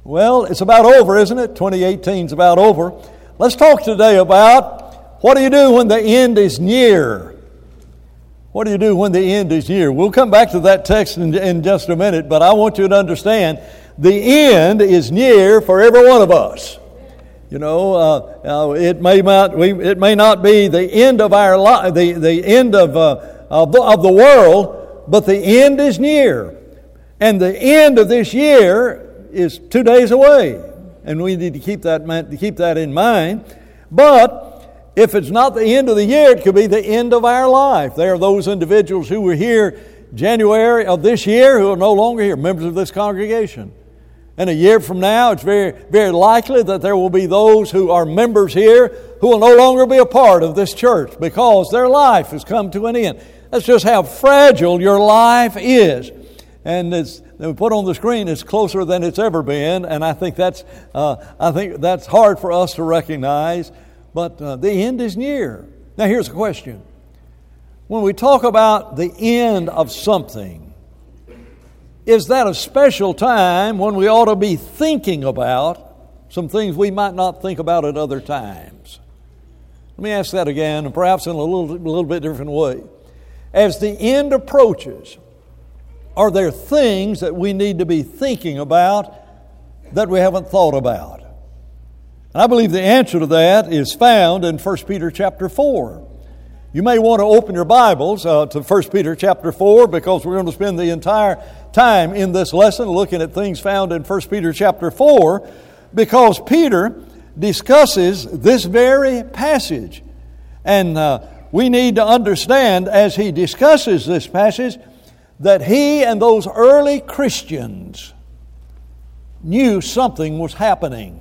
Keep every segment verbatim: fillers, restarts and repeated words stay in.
Well, it's about over, isn't it? twenty eighteen is about over. Let's talk today about what do you do when the end is near? What do you do when the end is near? We'll come back to that text in, in just a minute, but I want you to understand the end is near for every one of us. You know, uh, uh, it may not we, it may not be the end of our life, the the end of uh, of, the, of the world, but the end is near, and the end of this year is two days away, and we need to keep that to keep that in mind. But if it's not the end of the year, it could be the end of our life. There are those individuals who were here January of this year who are no longer here, members of this congregation. And a year from now, it's very, very likely that there will be those who are members here who will no longer be a part of this church because their life has come to an end. That's just how fragile your life is. And it's we put on the screen, it's closer than it's ever been, and I think that's uh, I think that's hard for us to recognize. But uh, the end is near. Now, here's a question: when we talk about the end of something, is that a special time when we ought to be thinking about some things we might not think about at other times? Let me ask that again, and perhaps in a little, a little bit different way. As the end approaches, are there things that we need to be thinking about that we haven't thought about? And I believe the answer to that is found in First Peter chapter four. You may want to open your Bibles uh, to First Peter chapter four because we're going to spend the entire time in this lesson looking at things found in First Peter chapter four, because Peter discusses this very passage. And uh, we need to understand as he discusses this passage that he and those early Christians knew something was happening.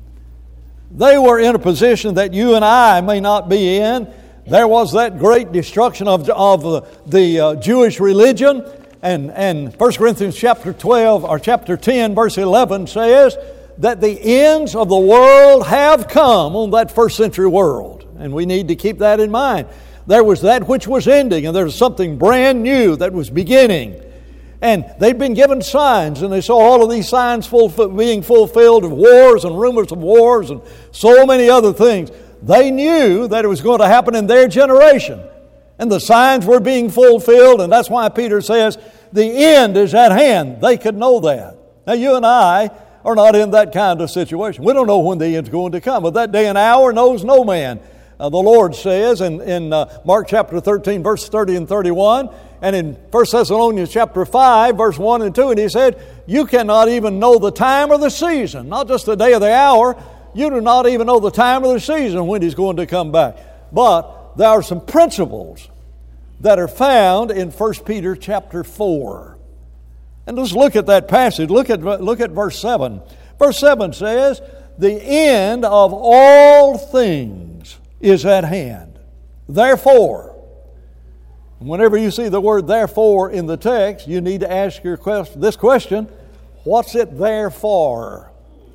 They were in a position that you and I may not be in. There was that great destruction of, of the uh, Jewish religion. And, and First Corinthians chapter twelve or chapter ten verse eleven says that the ends of the world have come on that first century world. And we need to keep that in mind. There was that which was ending, and there was something brand new that was beginning. And they'd been given signs, and they saw all of these signs full, being fulfilled of wars and rumors of wars and so many other things. They knew that it was going to happen in their generation. And the signs were being fulfilled, and that's why Peter says the end is at hand. They could know that. Now, you and I are not in that kind of situation. We don't know when the end's going to come, but that day and hour knows no man. Uh, the Lord says in, in uh, Mark chapter thirteen, verse thirty and thirty-one, and in First Thessalonians chapter five, verse one and two, and he said, you cannot even know the time or the season, not just the day or the hour. You do not even know the time or the season when He's going to come back. But there are some principles that are found in First Peter chapter four. And let's look at that passage. Look at, look at verse seven. Verse seven says, the end of all things is at hand. Therefore, whenever you see the word therefore in the text, you need to ask your question, this question, what's it there for?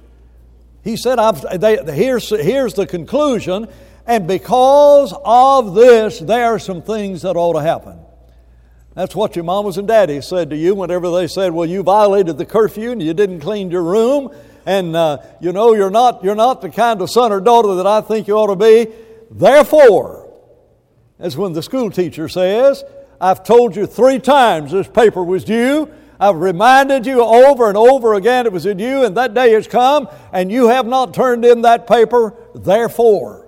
He said, I've, they, here's, here's the conclusion, and because of this, there are some things that ought to happen. That's what your mamas and daddies said to you whenever they said, well, you violated the curfew and you didn't clean your room, and uh, you know, you're not, you're not the kind of son or daughter that I think you ought to be. Therefore, as when the school teacher says, I've told you three times this paper was due. I've reminded you over and over again it was due, and that day has come, and you have not turned in that paper. Therefore.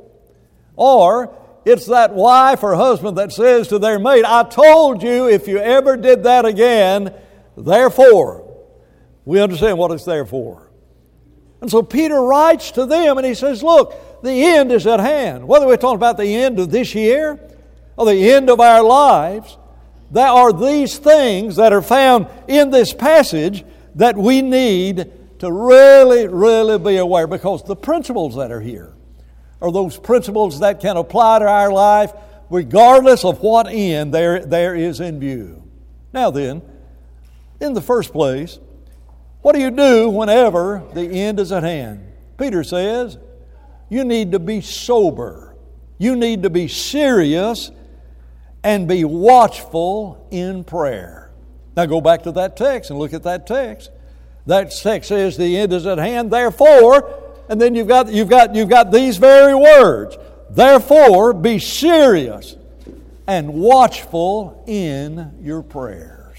Or it's that wife or husband that says to their mate, I told you if you ever did that again, therefore. We understand what it's there for. And so Peter writes to them and he says, look, the end is at hand. Whether we're talking about the end of this year or the end of our lives, there are these things that are found in this passage that we need to really, really be aware, because the principles that are here are those principles that can apply to our life regardless of what end there, there is in view. Now then, in the first place, what do you do whenever the end is at hand? Peter says, you need to be sober. You need to be serious and be watchful in prayer. Now go back to that text and look at that text. That text says the end is at hand, therefore, and then you've got, you've got, you've got these very words. Therefore, be serious and watchful in your prayers.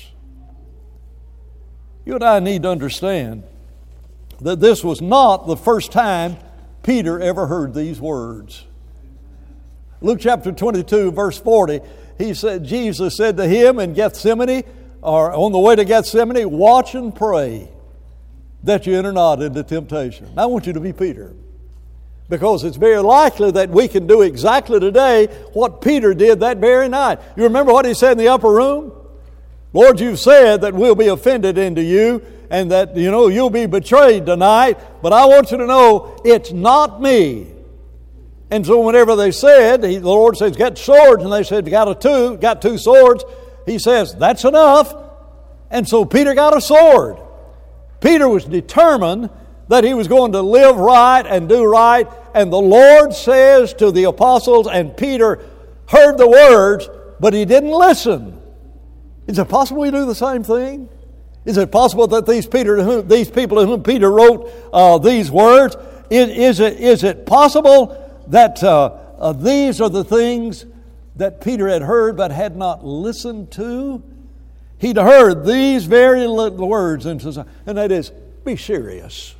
You and I need to understand that this was not the first time Peter ever heard these words. Luke chapter twenty-two, verse forty, he said, Jesus said to him in Gethsemane, or on the way to Gethsemane, watch and pray that you enter not into temptation. Now, I want you to be Peter, because it's very likely that we can do exactly today what Peter did that very night. You remember what he said in the upper room? Lord, you've said that we'll be offended into you and that, you know, you'll be betrayed tonight, but I want you to know it's not me. And so whenever they said, he, the Lord says, get swords, and they said, got a two, got two swords, he says, that's enough. And so Peter got a sword. Peter was determined that he was going to live right and do right. And the Lord says to the apostles, and Peter heard the words, but he didn't listen. Is it possible we do the same thing? Is it possible that these Peter, these people to whom Peter wrote uh, these words, is, is it is it possible that uh, uh, these are the things that Peter had heard but had not listened to? He'd heard these very words, and that is, be serious.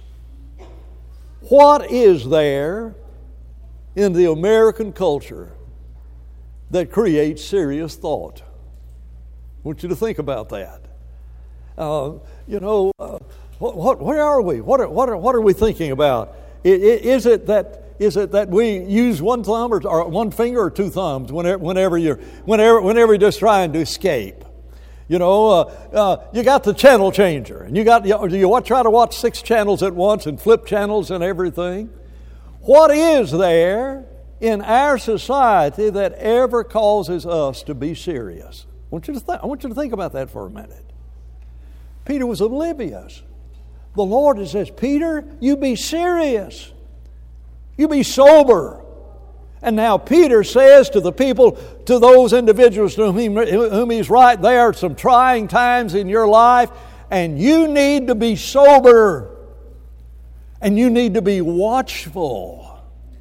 What is there in the American culture that creates serious thought? I want you to think about that. Uh, you know, uh, what, what, where are we? What are, what are, what are we thinking about? Is it that is it that we use one thumb or, or one finger or two thumbs whenever whenever you're whenever whenever you're just trying to escape? You know, uh, uh, you got the channel changer, and you got you, you watch, try to watch six channels at once and flip channels and everything. What is there in our society that ever causes us to be serious? I want you to th- I want you to think about that for a minute. Peter was oblivious. The Lord says, Peter, you be serious. You be sober. And now Peter says to the people, to those individuals to whom, he, whom he's right, there are some trying times in your life, and you need to be sober. And you need to be watchful.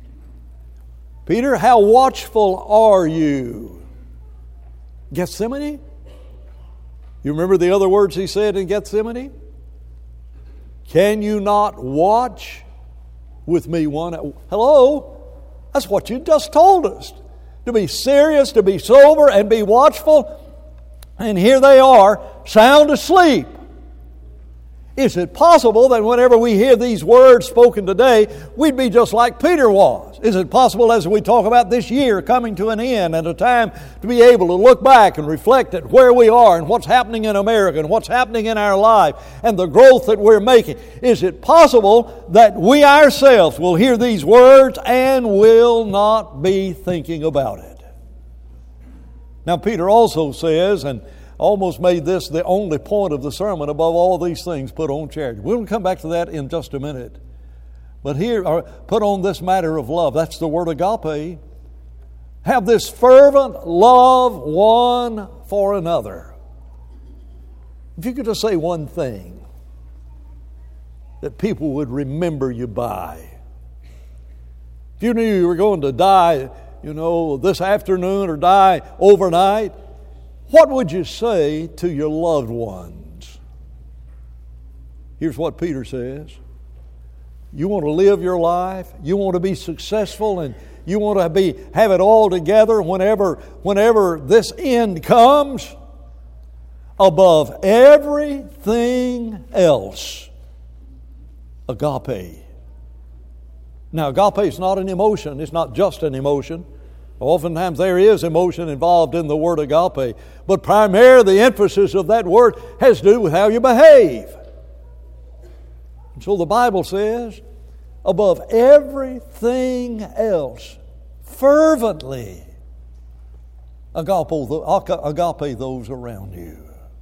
Peter, how watchful are you? Gethsemane? You remember the other words he said in Gethsemane? Can you not watch with me one hour? Hello? That's what you just told us. To be serious, to be sober, and be watchful. And here they are, sound asleep. Is it possible that whenever we hear these words spoken today, we'd be just like Peter was? Is it possible, as we talk about this year coming to an end and a time to be able to look back and reflect at where we are and what's happening in America and what's happening in our life and the growth that we're making, is it possible that we ourselves will hear these words and will not be thinking about it? Now, Peter also says, and almost made this the only point of the sermon, above all these things, put on charity. We'll come back to that in just a minute. But here, or put on this matter of love. That's the word agape. Have this fervent love one for another. If you could just say one thing that people would remember you by. If you knew you were going to die, you know, this afternoon or die overnight, what would you say to your loved ones? Here's what Peter says. You want to live your life, you want to be successful, and you want to be have it all together whenever, whenever this end comes. Above everything else, agape. Now, agape is not an emotion. It's not just an emotion. Oftentimes there is emotion involved in the word agape, but primarily the emphasis of that word has to do with how you behave. And so the Bible says, above everything else, fervently agape, agape those around you.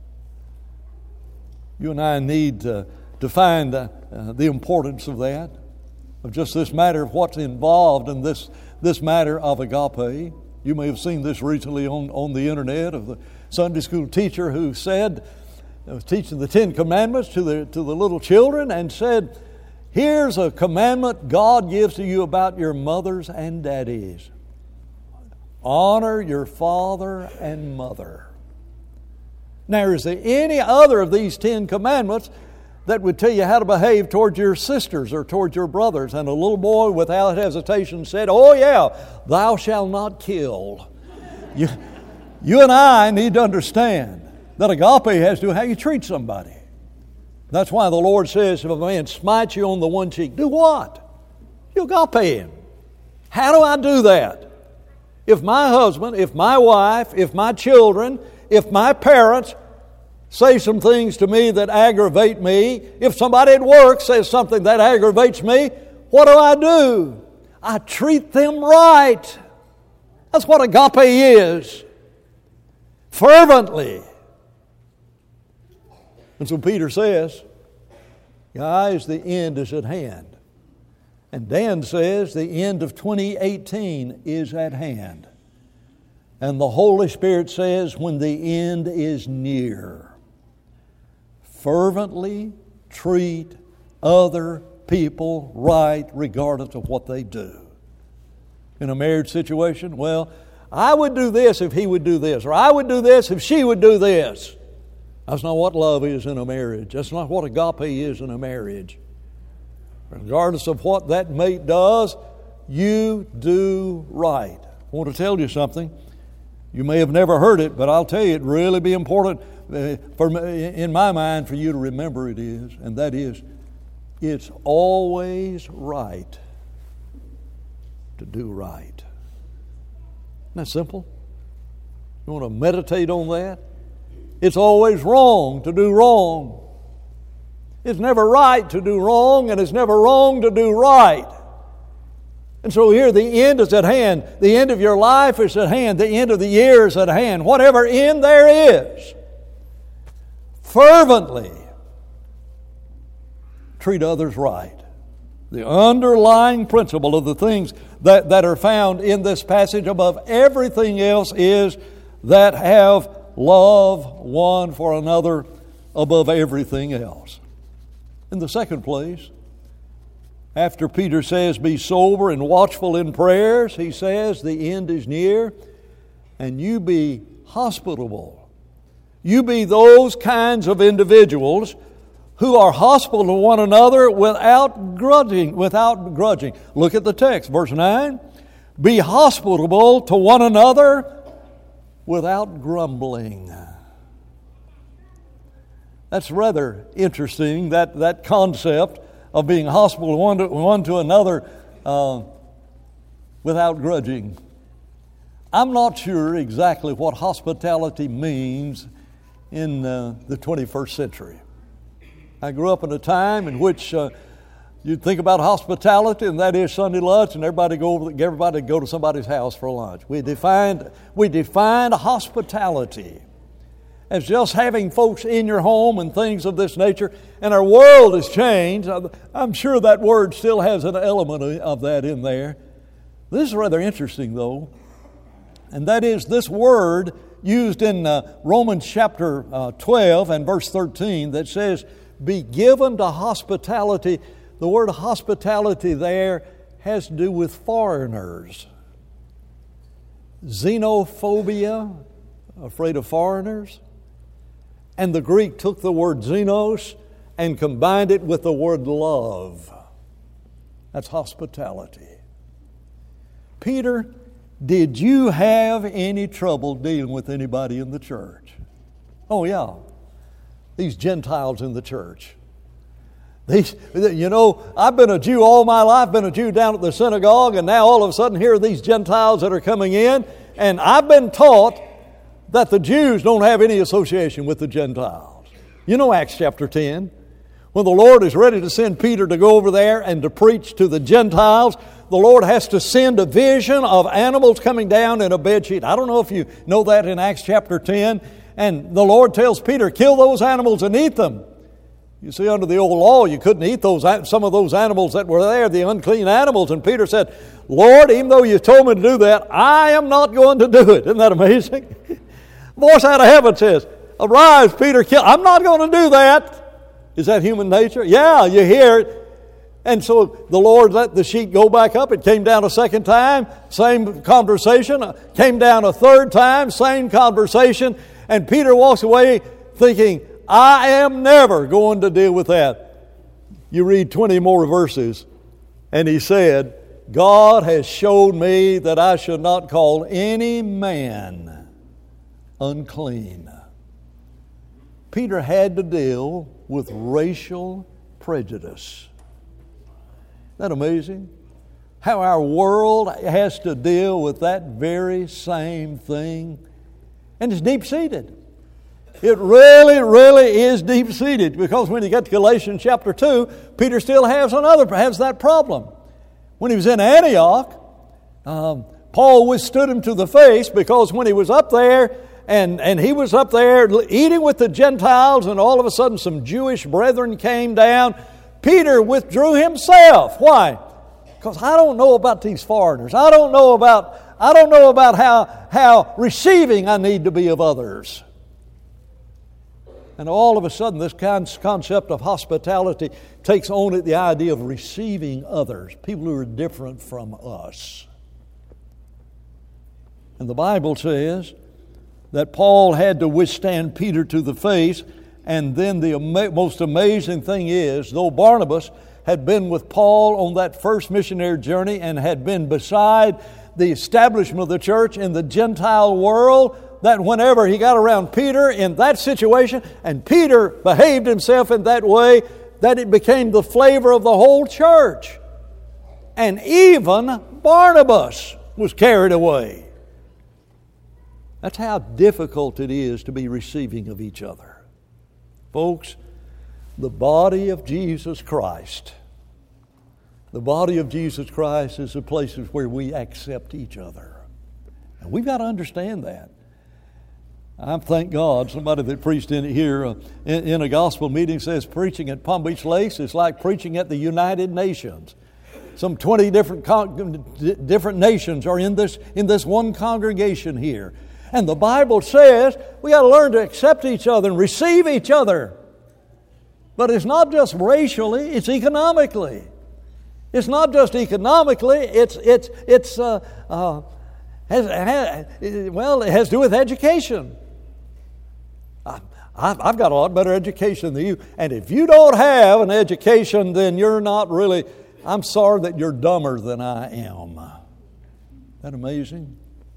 You and I need to, to find uh, the importance of that, of just this matter of what's involved in this This matter of agape. You may have seen this recently on, on the internet of the Sunday school teacher who said was teaching the Ten Commandments to the, to the little children and said, here's a commandment God gives to you about your mothers and daddies. Honor your father and mother. Now, is there any other of these Ten Commandments that would tell you how to behave towards your sisters or towards your brothers? And a little boy without hesitation said, oh yeah, thou shalt not kill. You, you and I need to understand that agape has to do with how you treat somebody. That's why the Lord says, if a man smites you on the one cheek, do what? You agape him. How do I do that? If my husband, if my wife, if my children, if my parents say some things to me that aggravate me, if somebody at work says something that aggravates me, what do I do? I treat them right. That's what agape is. Fervently. And so Peter says, guys, the end is at hand. And Dan says the end of twenty eighteen is at hand. And the Holy Spirit says when the end is near, fervently treat other people right regardless of what they do. In a marriage situation, well, I would do this if he would do this, or I would do this if she would do this. That's not what love is in a marriage. That's not what agape is in a marriage. Regardless of what that mate does, you do right. I want to tell you something. You may have never heard it, but I'll tell you, it really be important uh, for in my mind for you to remember it is, and that is, it's always right to do right. Isn't that simple? You want to meditate on that? It's always wrong to do wrong. It's never right to do wrong, and it's never wrong to do right. And so here the end is at hand. The end of your life is at hand. The end of the year is at hand. Whatever end there is, fervently treat others right. The underlying principle of the things that, that are found in this passage above everything else is that have love one for another above everything else. In the second place, after Peter says, be sober and watchful in prayers, he says, the end is near, and you be hospitable. You be those kinds of individuals who are hospitable to one another without grudging, without grudging. Look at the text, verse nine. Be hospitable to one another without grumbling. That's rather interesting, that, that concept of being hospitable one to, one to another uh, without grudging. I'm not sure exactly what hospitality means in uh, the twenty-first century. I grew up in a time in which uh, you'd think about hospitality, and that is Sunday lunch, and everybody go over, everybody go to somebody's house for lunch. We defined we defined hospitality as just having folks in your home and things of this nature. And our world has changed. I'm sure that word still has an element of that in there. This is rather interesting, though, and that is this word used in uh, Romans chapter uh, twelve and verse thirteen that says, be given to hospitality. The word hospitality there has to do with foreigners. Xenophobia, afraid of foreigners. And the Greek took the word xenos and combined it with the word love. That's hospitality. Peter, did you have any trouble dealing with anybody in the church? Oh yeah, these Gentiles in the church. These, you know, I've been a Jew all my life, been a Jew down at the synagogue, and now all of a sudden here are these Gentiles that are coming in, and I've been taught that the Jews don't have any association with the Gentiles. You know Acts chapter ten. When the Lord is ready to send Peter to go over there and to preach to the Gentiles, the Lord has to send a vision of animals coming down in a bedsheet. I don't know if you know that in Acts chapter ten. And the Lord tells Peter, kill those animals and eat them. You see, under the old law, you couldn't eat those some of those animals that were there, the unclean animals. And Peter said, Lord, even though you told me to do that, I am not going to do it. Isn't that amazing? Voice out of heaven says, Arise, Peter, kill. I'm not going to do that. Is that human nature? Yeah, you hear it. And so the Lord let the sheet go back up. It came down a second time, same conversation. Came down a third time, same conversation. And Peter walks away thinking, I am never going to deal with that. You read twenty more verses, and he said, God has showed me that I should not call any man unclean. Peter had to deal with racial prejudice. Isn't that amazing? How our world has to deal with that very same thing. And it's deep-seated. It really, really is deep-seated, because when you get to Galatians chapter two, Peter still has another, has that problem. When he was in Antioch, um, Paul withstood him to the face, because when he was up there, and, and he was up there eating with the Gentiles, and all of a sudden some Jewish brethren came down, Peter withdrew himself. Why? Because I don't know about these foreigners. I don't know about I don't know about how, how receiving I need to be of others. And all of a sudden, this concept of hospitality takes on it the idea of receiving others, people who are different from us. And the Bible says that Paul had to withstand Peter to the face. And then the ama- most amazing thing is, though Barnabas had been with Paul on that first missionary journey and had been beside the establishment of the church in the Gentile world, that whenever he got around Peter in that situation, and Peter behaved himself in that way, that it became the flavor of the whole church. And even Barnabas was carried away. That's how difficult it is to be receiving of each other. Folks, the body of Jesus Christ, the body of Jesus Christ is the places where we accept each other. And we've got to understand that. I thank God, somebody that preached in here uh, in, in a gospel meeting says preaching at Palm Beach Lakes is like preaching at the United Nations. Some twenty different con- different nations are in this in this one congregation here. And the Bible says we got to learn to accept each other and receive each other. But it's not just racially, it's economically. It's not just economically, it's, it's, it's uh, uh, has, has, well, it has to do with education. I, I've got a lot better education than you. And if you don't have an education, then you're not really, I'm sorry that you're dumber than I am. Isn't that amazing?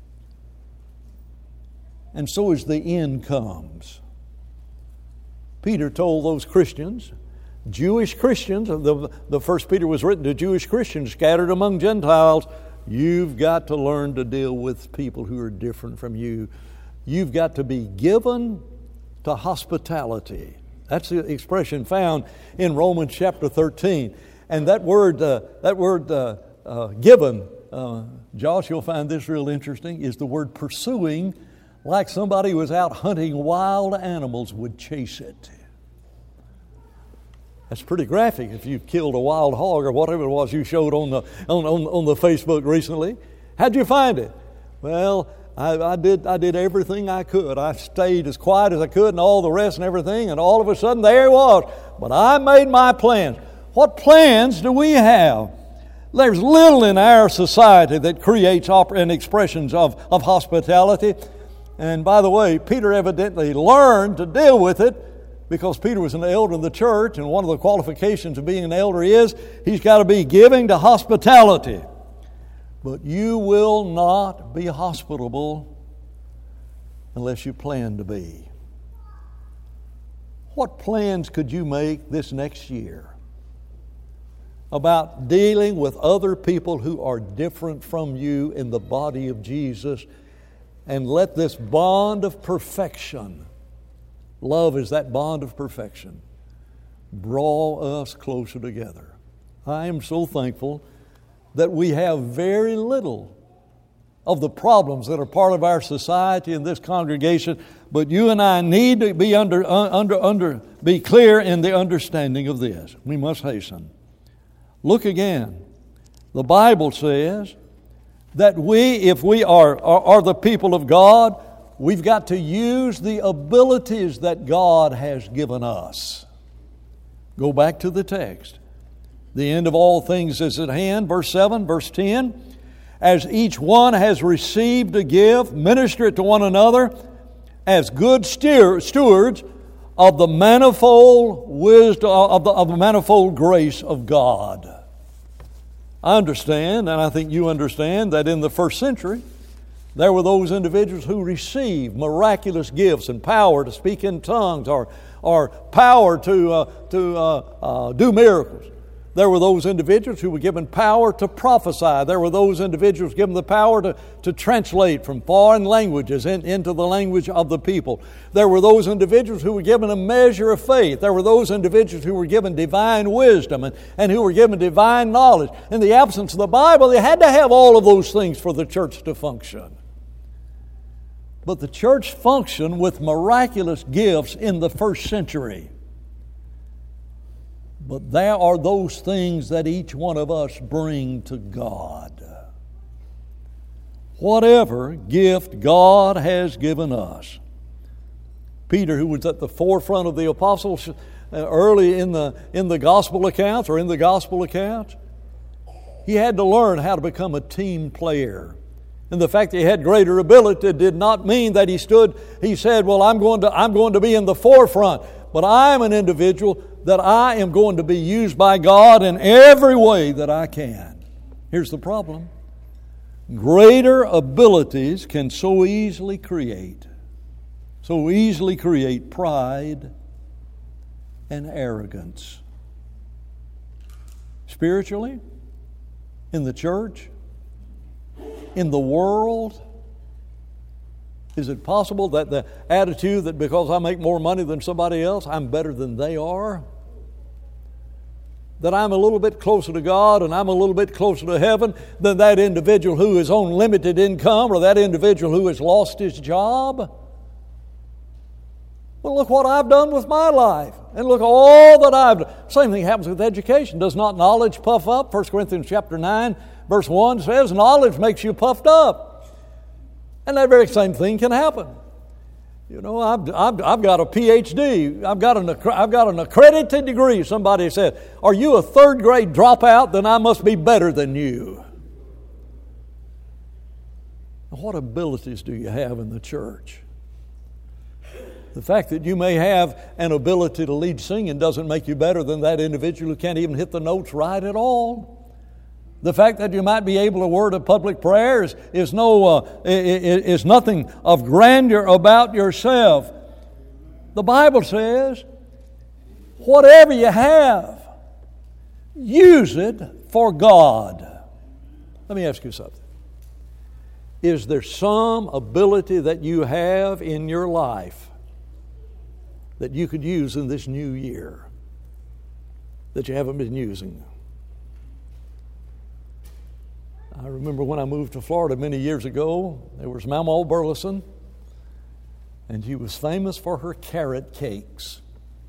And so as the end comes, Peter told those Christians, Jewish Christians, the, the first Peter was written to Jewish Christians scattered among Gentiles, you've got to learn to deal with people who are different from you. You've got to be given to hospitality. That's the expression found in Romans chapter thirteen. And that word, uh, that word uh, uh, given, uh, Josh, you'll find this real interesting, is the word pursuing, like somebody who was out hunting wild animals would chase it. That's pretty graphic if you killed a wild hog or whatever it was you showed on the on, on, on the Facebook recently. How'd you find it? Well, I, I did I did everything I could. I stayed as quiet as I could and all the rest and everything, and all of a sudden there he was. But I made my plans. What plans do we have? There's little in our society that creates op- and expressions of, of hospitality. And by the way, Peter evidently learned to deal with it, because Peter was an elder in the church, and one of the qualifications of being an elder is he's got to be giving to hospitality. But you will not be hospitable unless you plan to be. What plans could you make this next year about dealing with other people who are different from you in the body of Jesus? And let this bond of perfection, love is that bond of perfection, draw us closer together. I am so thankful that we have very little of the problems that are part of our society in this congregation, but you and I need to be under, under, under, be clear in the understanding of this. We must hasten. Look again. The Bible says that we, if we are, are, are the people of God, we've got to use the abilities that God has given us. Go back to the text. The end of all things is at hand. Verse seven, verse ten. As each one has received a gift, minister it to one another as good stewards of the manifold wisdom, of the, of the manifold grace of God. I understand, and I think you understand, that in the first century, there were those individuals who received miraculous gifts and power to speak in tongues, or, or power to, uh, to uh, uh, do miracles. There were those individuals who were given power to prophesy. There were those individuals given the power to, to translate from foreign languages in, into the language of the people. There were those individuals who were given a measure of faith. There were those individuals who were given divine wisdom and, and who were given divine knowledge. In the absence of the Bible, they had to have all of those things for the church to function. But the church functioned with miraculous gifts in the first century. But there are those things that each one of us bring to God. Whatever gift God has given us. Peter, who was at the forefront of the apostles early in the, in the gospel accounts or in the gospel accounts, he had to learn how to become a team player. And the fact that he had greater ability did not mean that he stood, he said, well, I'm going to, I'm going to be in the forefront. But I'm an individual that I am going to be used by God in every way that I can. Here's the problem. Greater abilities can so easily create, so easily create pride and arrogance. Spiritually, in the church, in the world, is it possible that the attitude that because I make more money than somebody else, I'm better than they are? That I'm a little bit closer to God and I'm a little bit closer to heaven than that individual who is on limited income or that individual who has lost his job? Well, look what I've done with my life. And look all that I've done. Same thing happens with education. Does not knowledge puff up? First Corinthians chapter nine, verse one says, knowledge makes you puffed up. And that very same thing can happen. You know, I've, I've, I've got a P H D. I've got, an, I've got an accredited degree. Somebody said, are you a third grade dropout? Then I must be better than you. What abilities do you have in the church? The fact that you may have an ability to lead singing doesn't make you better than that individual who can't even hit the notes right at all. The fact that you might be able to word a public prayer is, is, no, uh, is nothing of grandeur about yourself. The Bible says, whatever you have, use it for God. Let me ask you something. Is there some ability that you have in your life that you could use in this new year that you haven't been using? I remember when I moved to Florida many years ago, there was Mama Burleson, and she was famous for her carrot cakes.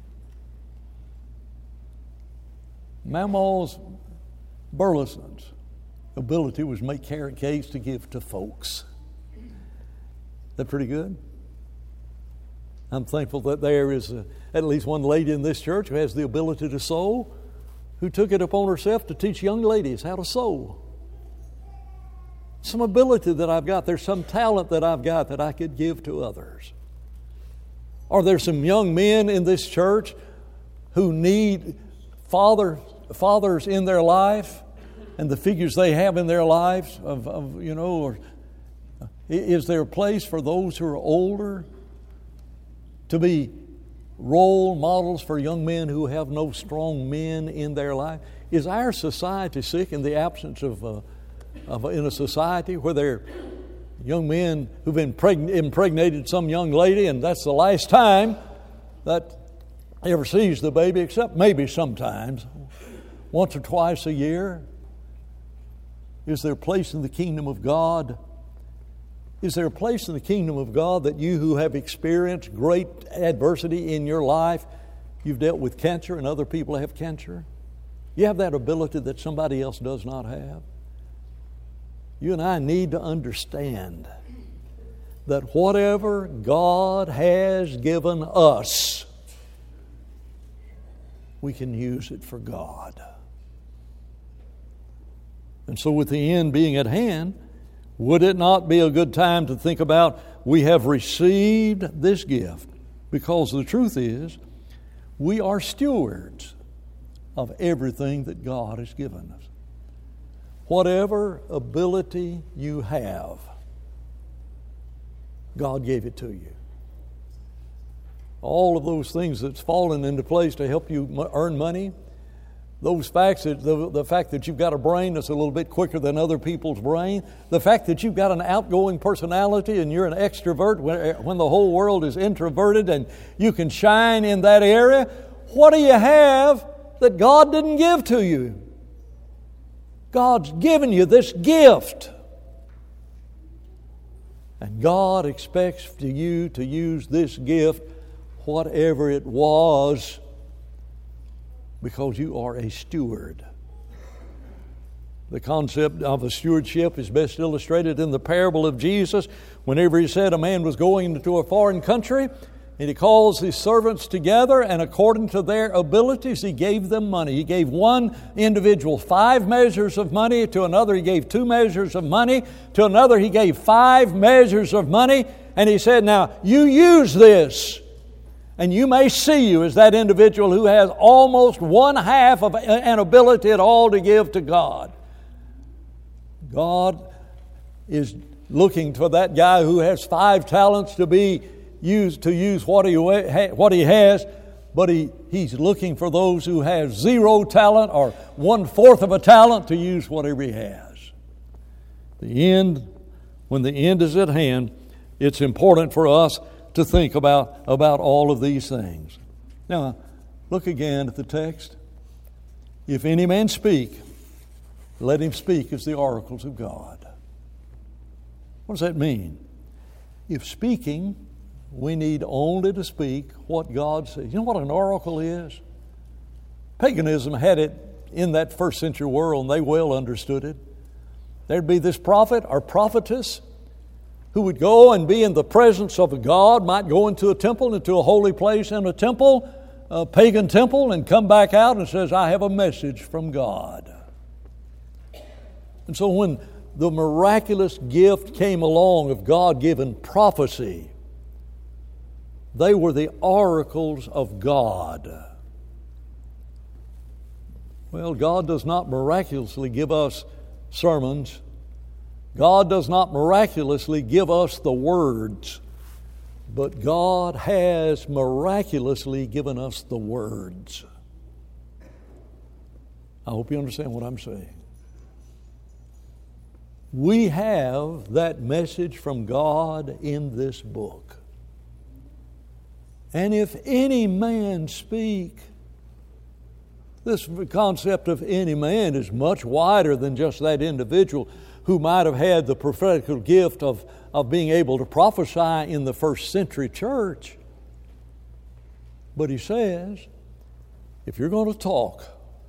Mama Burleson's ability was to make carrot cakes to give to folks. That pretty good? I'm thankful that there is a, at least one lady in this church who has the ability to sew, who took it upon herself to teach young ladies how to sew. Some ability that I've got. There's some talent that I've got that I could give to others. Are there some young men in this church who need father, fathers in their life and the figures they have in their lives? Of, of you know, or is there a place for those who are older to be role models for young men who have no strong men in their life? Is our society sick in the absence of uh, Of, in a society where there are young men who've impregn- impregnated some young lady, and that's the last time that ever sees the baby, except maybe sometimes, once or twice a year? Is there a place in the kingdom of God? Is there a place in the kingdom of God that you who have experienced great adversity in your life, you've dealt with cancer and other people have cancer? You have that ability that somebody else does not have? You and I need to understand that whatever God has given us, we can use it for God. And so with the end being at hand, would it not be a good time to think about, we have received this gift? Because the truth is, we are stewards of everything that God has given us. Whatever ability you have, God gave it to you. All of those things that's fallen into place to help you earn money, those facts, that the, the fact that you've got a brain that's a little bit quicker than other people's brain, the fact that you've got an outgoing personality and you're an extrovert when, when the whole world is introverted and you can shine in that area, what do you have that God didn't give to you? God's given you this gift. And God expects you to use this gift, whatever it was, because you are a steward. The concept of a stewardship is best illustrated in the parable of Jesus. Whenever he said a man was going into a foreign country, and he calls his servants together, and according to their abilities, he gave them money. He gave one individual five measures of money. To another, he gave two measures of money. To another, he gave five measures of money. And he said, now, you use this. And you may see you as that individual who has almost one half of an ability at all to give to God. God is looking for that guy who has five talents to be used to use what he what he has, but he, he's looking for those who have zero talent or one fourth of a talent to use whatever he has. The end, when the end is at hand, it's important for us to think about, about all of these things. Now, look again at the text. If any man speak, let him speak as the oracles of God. What does that mean? If speaking, we need only to speak what God says. You know what an oracle is? Paganism had it in that first century world, and they well understood it. There'd be this prophet or prophetess who would go and be in the presence of a God, might go into a temple, into a holy place in a temple, a pagan temple, and come back out and says, I have a message from God. And so when the miraculous gift came along of God-given prophecy, they were the oracles of God. Well, God does not miraculously give us sermons. God does not miraculously give us the words. But God has miraculously given us the words. I hope you understand what I'm saying. We have that message from God in this book. And if any man speak, this concept of any man is much wider than just that individual who might have had the prophetical gift of, of being able to prophesy in the first century church. But he says, if you're going to talk,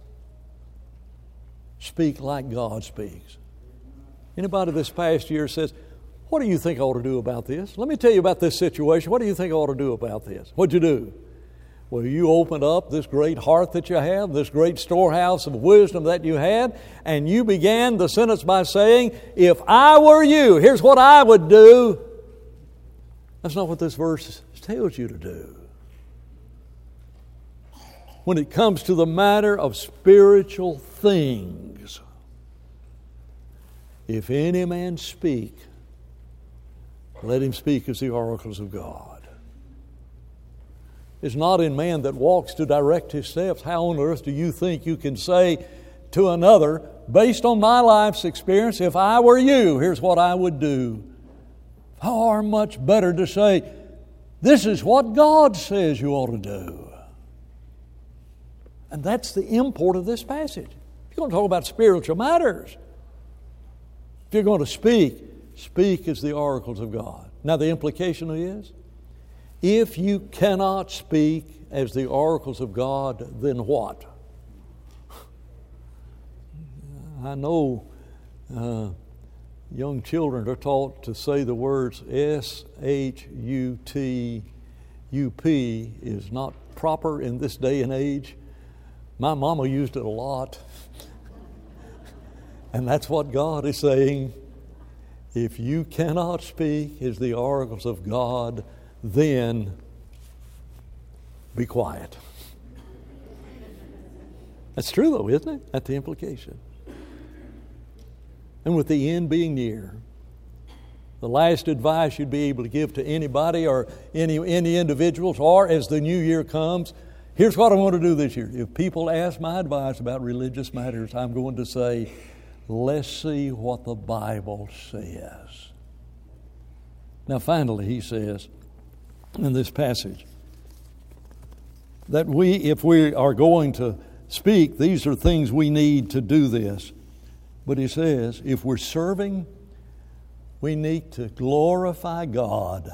speak like God speaks. Anybody this past year says, what do you think I ought to do about this? Let me tell you about this situation. What do you think I ought to do about this? What'd you do? Well, you opened up this great heart that you have, this great storehouse of wisdom that you had, and you began the sentence by saying, if I were you, here's what I would do. That's not what this verse tells you to do. When it comes to the matter of spiritual things, if any man speak, let him speak as the oracles of God. It's not in man that walks to direct his steps. How on earth do you think you can say to another, based on my life's experience, if I were you, here's what I would do? Far much better to say, this is what God says you ought to do. And that's the import of this passage. If you're going to talk about spiritual matters, if you're going to speak, speak as the oracles of God. Now the implication is, if you cannot speak as the oracles of God, then what? I know uh, young children are taught to say the words S H U T U P is not proper in this day and age. My mama used it a lot. And that's what God is saying. If you cannot speak as the oracles of God, then be quiet. That's true though, isn't it? That's the implication. And with the end being near, the last advice you'd be able to give to anybody or any, any individuals, or as the new year comes, here's what I want to do this year. If people ask my advice about religious matters, I'm going to say, let's see what the Bible says. Now finally, he says in this passage that we, if we are going to speak, these are things we need to do this. But he says, if we're serving, we need to glorify God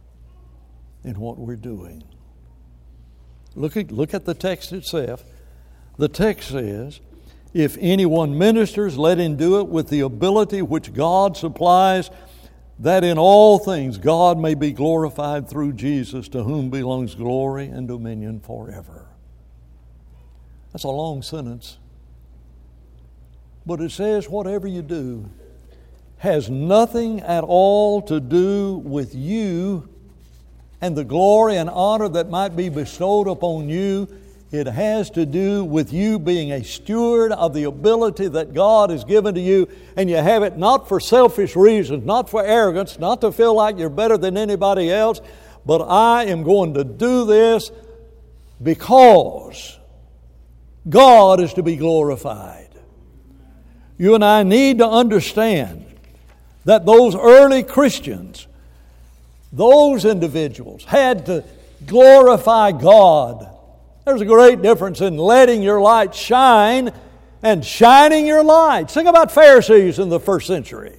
in what we're doing. Look at, look at the text itself. The text says, if anyone ministers, let him do it with the ability which God supplies, that in all things God may be glorified through Jesus, to whom belongs glory and dominion forever. That's a long sentence. But it says whatever you do has nothing at all to do with you and the glory and honor that might be bestowed upon you. It has to do with you being a steward of the ability that God has given to you, and you have it not for selfish reasons, not for arrogance, not to feel like you're better than anybody else, but I am going to do this because God is to be glorified. You and I need to understand that those early Christians, those individuals had to glorify God. There's a great difference in letting your light shine and shining your light. Think about Pharisees in the first century.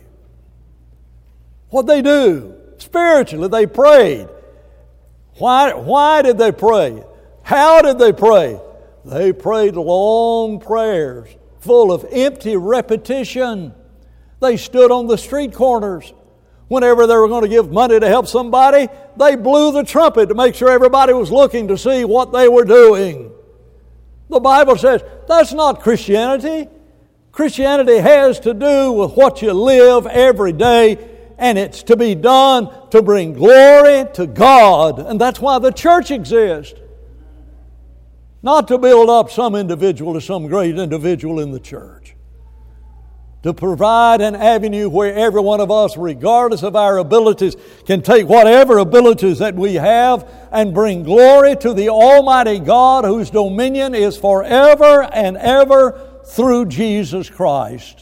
What'd they do? Spiritually, they prayed. Why, why did they pray? How did they pray? They prayed long prayers full of empty repetition. They stood on the street corners. Whenever they were going to give money to help somebody, they blew the trumpet to make sure everybody was looking to see what they were doing. The Bible says that's not Christianity. Christianity has to do with what you live every day, and it's to be done to bring glory to God. And that's why the church exists. Not to build up some individual or some great individual in the church. To provide an avenue where every one of us, regardless of our abilities, can take whatever abilities that we have and bring glory to the Almighty God, whose dominion is forever and ever through Jesus Christ.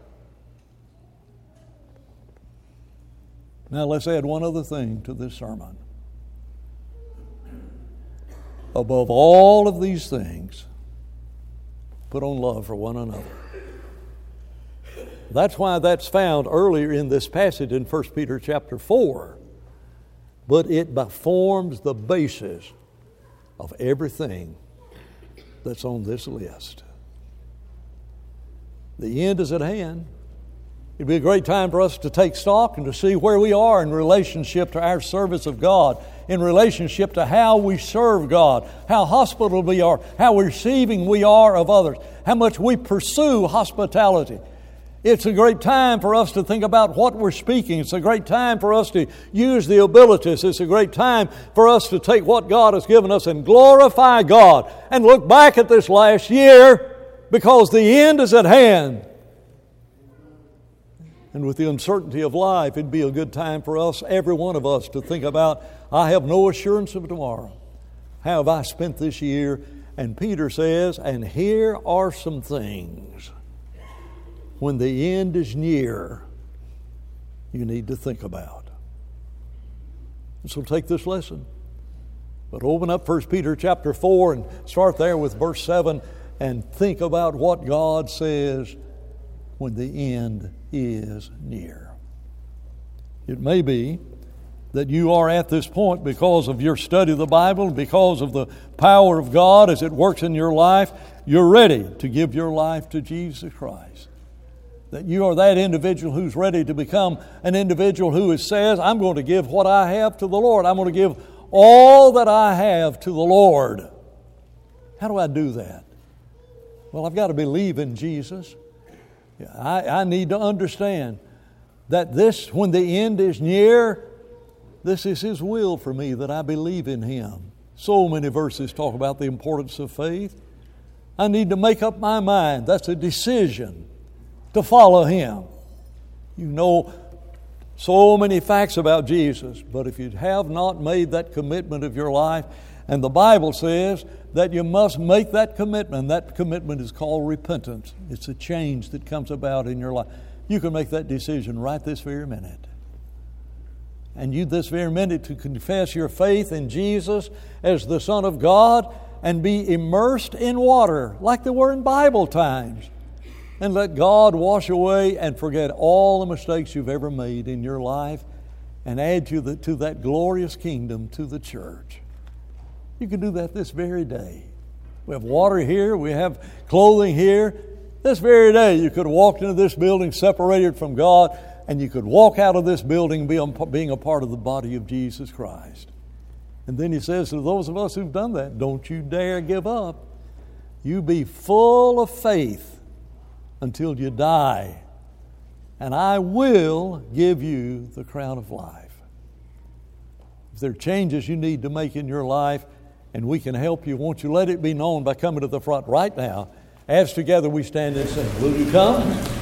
Now let's add one other thing to this sermon. Above all of these things, put on love for one another. That's why that's found earlier in this passage in First Peter chapter four. But it forms the basis of everything that's on this list. The end is at hand. It'd be a great time for us to take stock and to see where we are in relationship to our service of God, in relationship to how we serve God, how hospitable we are, how receiving we are of others, how much we pursue hospitality. It's a great time for us to think about what we're speaking. It's a great time for us to use the abilities. It's a great time for us to take what God has given us and glorify God and look back at this last year, because the end is at hand. And with the uncertainty of life, it'd be a good time for us, every one of us, to think about, I have no assurance of tomorrow. How have I spent this year? And Peter says, and here are some things when the end is near, you need to think about. And so take this lesson. But open up First Peter chapter four and start there with verse seven and think about what God says when the end is near. It may be that you are at this point because of your study of the Bible, because of the power of God as it works in your life. You're ready to give your life to Jesus Christ. that you are that individual who's ready to become an individual who says, I'm going to give what I have to the Lord. I'm going to give all that I have to the Lord. How do I do that? Well, I've got to believe in Jesus. I, I need to understand that this, when the end is near, this is His will for me, that I believe in Him. So many verses talk about the importance of faith. I need to make up my mind. That's a decision to follow Him. You know so many facts about Jesus, but if you have not made that commitment of your life, and the Bible says that you must make that commitment, that commitment is called repentance. It's a change that comes about in your life. You can make that decision right this very minute. And you this very minute to confess your faith in Jesus as the Son of God and be immersed in water like they were in Bible times. And let God wash away and forget all the mistakes you've ever made in your life and add to, the, to that glorious kingdom, to the church. You can do that this very day. We have water here. We have clothing here. This very day you could have walked into this building separated from God, and you could walk out of this building being a part of the body of Jesus Christ. And then He says to those of us who've done that, don't you dare give up. You be full of faith until you die, and I will give you the crown of life. If there are changes you need to make in your life, and we can help you, won't you let it be known by coming to the front right now as together we stand and sing. Will you come?